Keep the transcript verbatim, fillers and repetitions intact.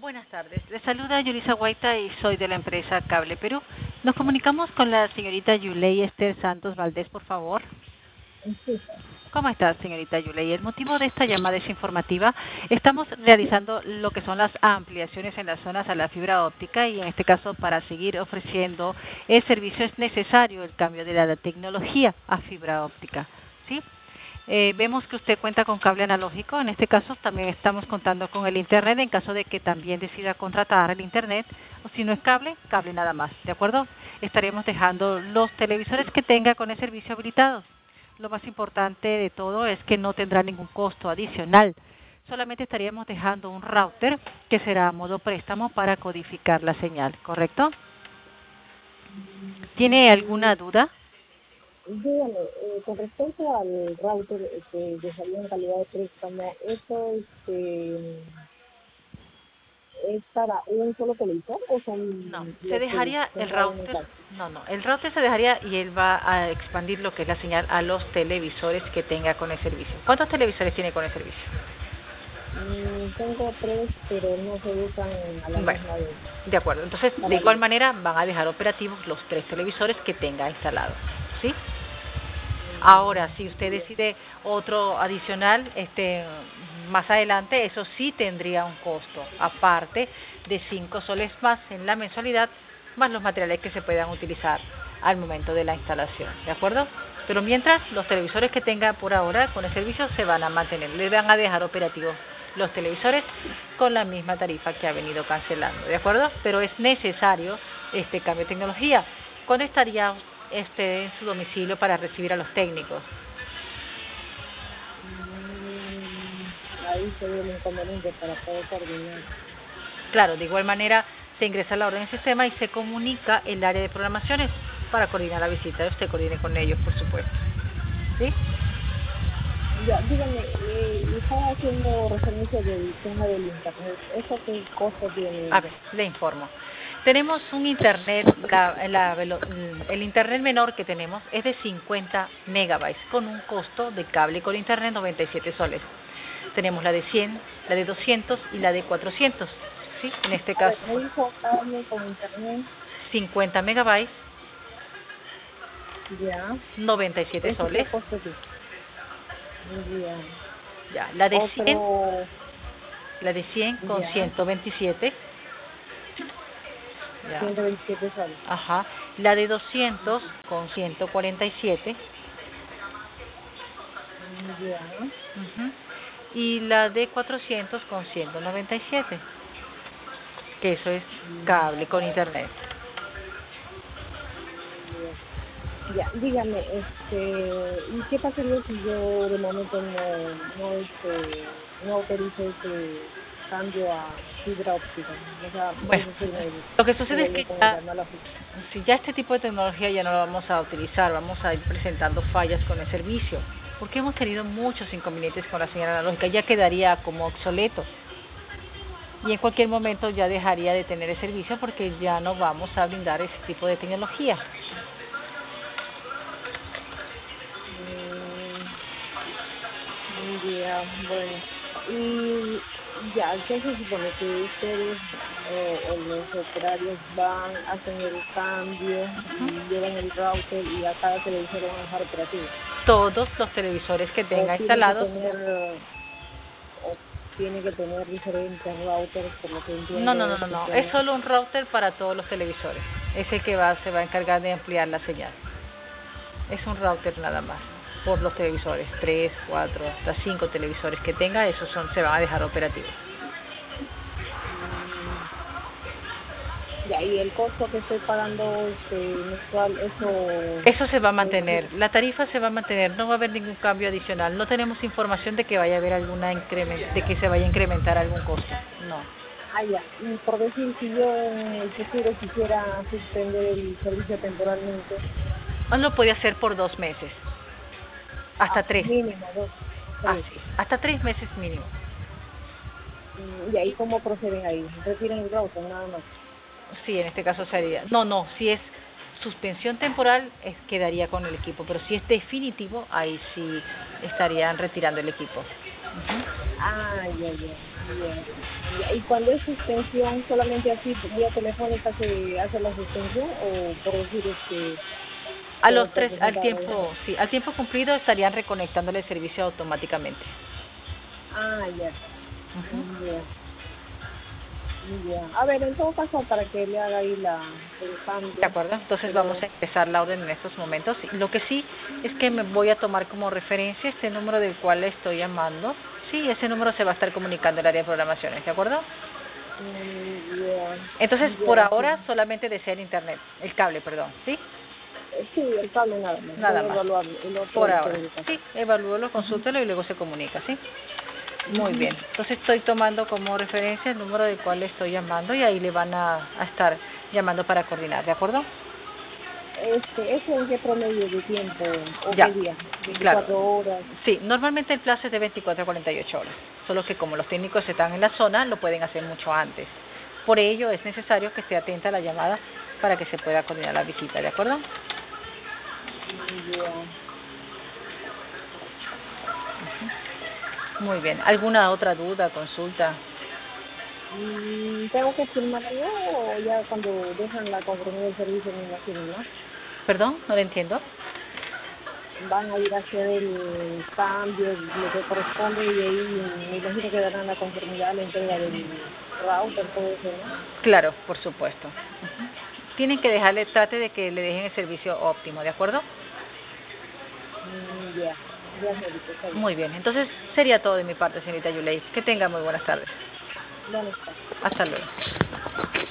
Buenas tardes. Les saluda Yulisa Guaita y soy de la empresa Cable Perú. Nos comunicamos con la señorita Yulei Esther Santos Valdés, por favor. Sí. ¿Cómo está, señorita Yulei? El motivo de esta llamada es informativa. Estamos realizando lo que son las ampliaciones en las zonas a la fibra óptica y en este caso para seguir ofreciendo el servicio es necesario el cambio de la tecnología a fibra óptica, ¿sí? Eh, vemos que usted cuenta con cable analógico, en este caso también estamos contando con el Internet en caso de que también decida contratar el Internet, o si no es cable, cable nada más, ¿de acuerdo? Estaremos dejando los televisores que tenga con el servicio habilitados. Lo más importante de todo es que no tendrá ningún costo adicional, solamente estaríamos dejando un router que será a modo préstamo para codificar la señal, ¿correcto? ¿Tiene alguna duda? Dígame, eh, con respecto al router eh, que dejaría en calidad de préstamo, ¿eso este, es para un solo televisor o No, son se los que dejaría el tendrán en el router, caso? no, no, el router se dejaría y él va a expandir lo que es la señal a los televisores que tenga con el servicio. ¿Cuántos televisores tiene con el servicio? Mm, tengo tres, pero no se usan a la Bueno, misma vez. de acuerdo. Entonces, de igual manera, van a dejar operativos los tres televisores que tenga instalados, ¿sí? Ahora, si usted decide otro adicional, este, más adelante, eso sí tendría un costo, aparte de cinco soles más en la mensualidad, más los materiales que se puedan utilizar al momento de la instalación, ¿de acuerdo? Pero mientras, los televisores que tenga por ahora con el servicio se van a mantener, le van a dejar operativos los televisores con la misma tarifa que ha venido cancelando, ¿de acuerdo? Pero es necesario este cambio de tecnología. ¿Cuándo estaría este en su domicilio para recibir a los técnicos? Mm, ahí sería el inconveniente para poder coordinar. Claro, de igual manera se ingresa la orden en el sistema y se comunica el área de programaciones para coordinar la visita. Usted coordine con ellos, por supuesto. ¿Sí? Ya, dígame, eh, estaba haciendo referencia del tema del internet. ¿Eso qué costo tiene? A ver, le informo. Tenemos un internet, la, la, el internet menor que tenemos es de cincuenta megabytes con un costo de cable con internet noventa y siete soles. Tenemos la de cien, la de doscientos y la de cuatrocientos, ¿sí? En este A caso, ver, me dijo cable con internet, cincuenta megabytes, ya. noventa y siete ¿Ese qué soles. costo tiene? Ya. Ya, la de cien, Otro, la de cien con ya, ciento veintisiete. Ya. ciento veintisiete soles. Ajá. La de doscientos con ciento cuarenta y siete. Ya. Uh-huh. Y la de cuatrocientos con ciento noventa y siete, que eso es cable con internet. Ya, dígame, este, ¿y qué pasaría si yo de momento no, no, este, no autorizo ese cambio a fibra óptica? O sea, Bueno, es decir, me lo que sucede es quedo yo que con el ya, analógico. si ya este tipo de tecnología ya no lo vamos a utilizar, vamos a ir presentando fallas con el servicio, porque hemos tenido muchos inconvenientes con la señal analógica, ya quedaría como obsoleto. Y en cualquier momento ya dejaría de tener el servicio porque ya no vamos a brindar ese tipo de tecnología. Mm, ya, bueno. Y ya, ¿qué se supone? Que ustedes o, o los operarios van, hacen el cambio Uh-huh. y llevan el router y a cada televisor lo van a dejar operativo. Todos los televisores que O tenga tienen que instalados. tener, o tiene que tener diferentes routers, por lo que No, no, entiendo, no, no, no. Es especiales. solo un router para todos los televisores. Es el que va, se va a encargar de ampliar la señal. Es un router nada más por los televisores, tres, cuatro, hasta cinco televisores que tenga, esos son, se van a dejar operativos. Ya, y el costo que estoy pagando este, mensual, eso Eso se va a es mantener, la tarifa se va a mantener, no va a haber ningún cambio adicional. No tenemos información de que vaya a haber alguna incremento, de que se vaya a incrementar algún costo. No. Ah, ya. Y por decir, si yo en el futuro quisiera suspender el servicio temporalmente, Uno lo puede hacer por dos meses, hasta ah, tres. mínimo, dos, tres. Así, hasta tres meses mínimo. Mm, y ahí, ¿cómo proceden ahí? Retiran el router, nada más. Sí, en este caso sería, no, no, si es suspensión temporal, es, quedaría con el equipo, pero si es definitivo, ahí sí estarían retirando el equipo. Ujú. Ah, ya, ya, ya. Ya, y cuando es suspensión, solamente así, vía telefónica se hace la suspensión o por decir este, A por, los por tres, al presentar la llamada. tiempo, sí, al tiempo cumplido estarían reconectándole el servicio automáticamente. Ah, ya, Ujú. ya, ya. A ver, en todo caso, para que le haga ahí la, el De cambio, acuerdo, entonces vamos pero, a empezar la orden en estos momentos. Lo que sí es que me voy a tomar como referencia este número del cual le estoy llamando. Sí, ese número se va a estar comunicando el área de programaciones, ¿de acuerdo? mm, ya, Entonces, por ya, sí. ahora solamente desea el internet, el cable, perdón, ¿sí? Eh, Sí, el cable nada más. Voy Nada a más. evaluar el otro Por en ahora. todo caso. Sí, evalúelo, Ujú, consúltelo y luego se comunica, ¿sí? Muy ujú. bien. Entonces estoy tomando como referencia el número del cual le estoy llamando y ahí le van a, a estar llamando para coordinar, ¿de acuerdo? Este, ¿eso en qué promedio de tiempo o Ya, qué día? claro. Veinticuatro horas. Sí, normalmente el plazo es de veinticuatro a cuarenta y ocho horas, solo que como los técnicos están en la zona, lo pueden hacer mucho antes. Por ello es necesario que esté atenta a la llamada para que se pueda coordinar la visita, ¿de acuerdo? Mm, ya. Muy bien. ¿Alguna otra duda, consulta? Mm, ¿Tengo que firmar algo o ya cuando dejan la conformidad del servicio me imagino, no? ¿Perdón? No lo entiendo. Van a ir a hacer el cambio, lo que corresponde y ahí me imagino que darán la conformidad a la entrega del router, todo eso, ¿no? Claro, por supuesto. Tienen que dejarle, trate de que le dejen el servicio óptimo, ¿de acuerdo? Mm, ya, ya, señorita, está bien. Muy bien. Entonces sería todo de mi parte, señorita Yulei. Que tenga muy buenas tardes. Buenas tardes. Hasta luego.